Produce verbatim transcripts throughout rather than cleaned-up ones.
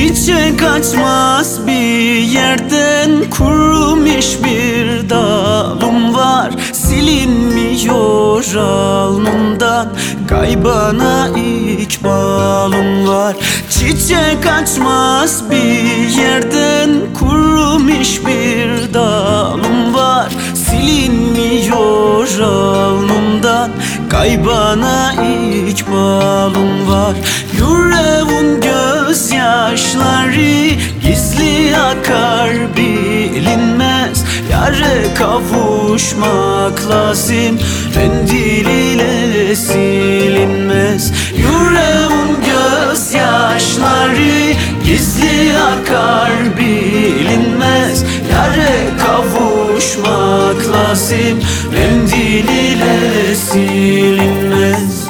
Çiçek açmaz bir yerden, kurumuş bir dalım var. Silinmiyor alnımdan, kaybana ikbalım var. Çiçek açmaz bir yerden, kurumuş bir dalım var. Silinmiyor alnımdan, kaybana ikbalım var. Yüreğin gözyaşları gizli akar bilinmez. Yâre kavuşmak lazım, mendil ile silinmez. Yüreğin gözyaşları gizli akar bilinmez. Yâre kavuşmak lazım, mendil ile silinmez.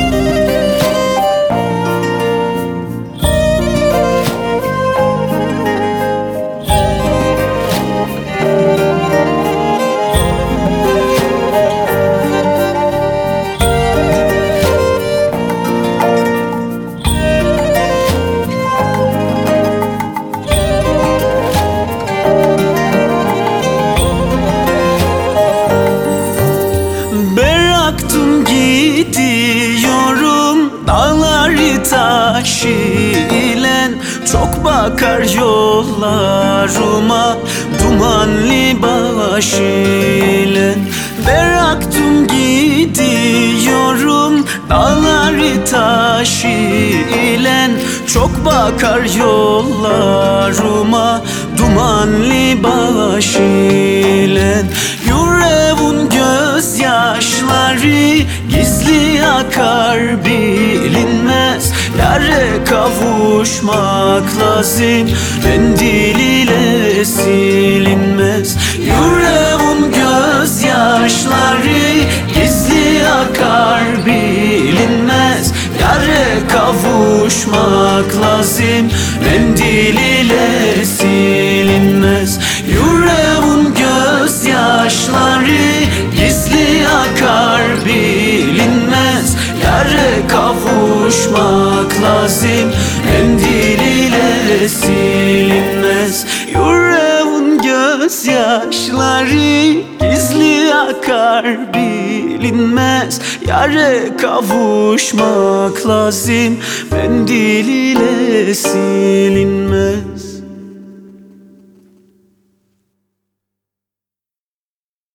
Bıraktım gidiyorum dağları taş ile. Çok bakar yollarıma dumanlı baş ile. Bıraktım gidiyorum dağları taş ile. Çok bakar yollarıma dumanlı baş ile. Yüreğin gözyaşları gizli akar bilinmez. Yâre kavuşmak lazım, mendil ile silinmez. Yüreğin gözyaşları gizli akar bilinmez. Yâre kavuşmak lazım, mendil ile silinmez. Yüreğin gözyaşları gizli akar bilinmez. Yâre kavuşmak lazım, mendil ile silinmez. Yüreğin gözyaşları gizli akar bilinmez. Yâre kavuşmak lazım, mendil ile silinmez.